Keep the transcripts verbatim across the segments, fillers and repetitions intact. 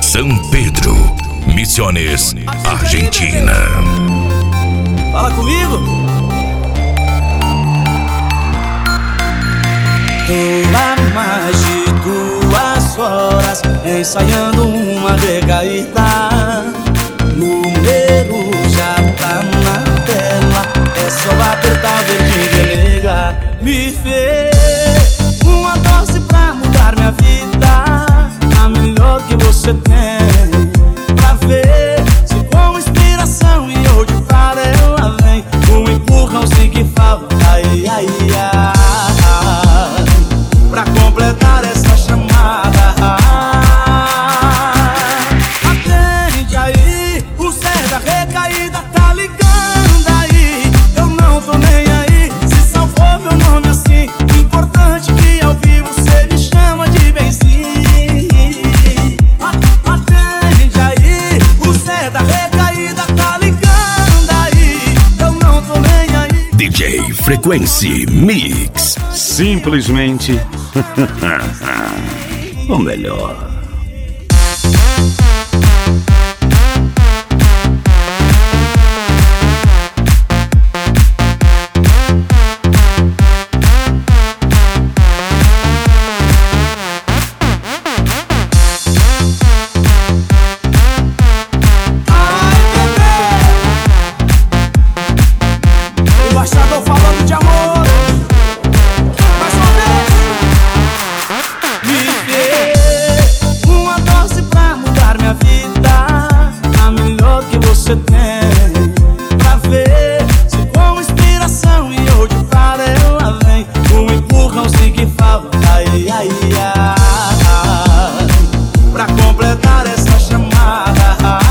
San Pedro, Misiones, Argentina. Fala comigo. Tô há mais de duas horas ensaiando uma recaída. Número já tá na tela, é só apertar verdinha e ligar. Me fez uma dose pra mudar minha vida, a melhor que você tem, pra ver se com inspiração e hoje para ela vem um empurrãozinho que falta, ai, ai, ai, pra completar essa chamada. Atende aí, o Zé da recaída tá ligando aí. Eu não tô nem aí, se salvou meu nome assim. Importante que ao vivo cê me chama de benzinho. Atende aí, o Zé da recaída tá ligando aí. Eu não tô nem aí. D J Frequency Mix. Simplesmente o melhor. Embaixador falando de amor, mais uma vez. Me dê uma dose pra mudar minha vida, a melhor que você tem, pra ver se com inspiração e hoje para ela vem um empurrãozinho que falta, ai, ai, ai, pra completar essa chamada.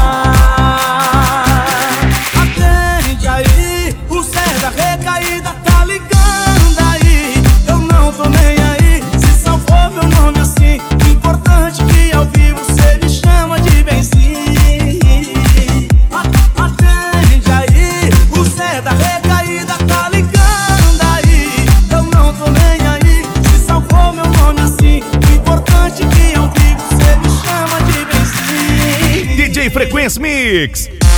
Atende aí, o Zé da recaída tá ligando aí. Eu não tô nem aí, se salvou meu nome assim. Importante que ao vivo cê me chama de benzinho. Atende aí, o Zé da recaída tá ligando aí. Eu não tô nem aí, se salvou meu nome assim. Importante que ao vivo cê me chama de benzinho. D J Frequency Mix.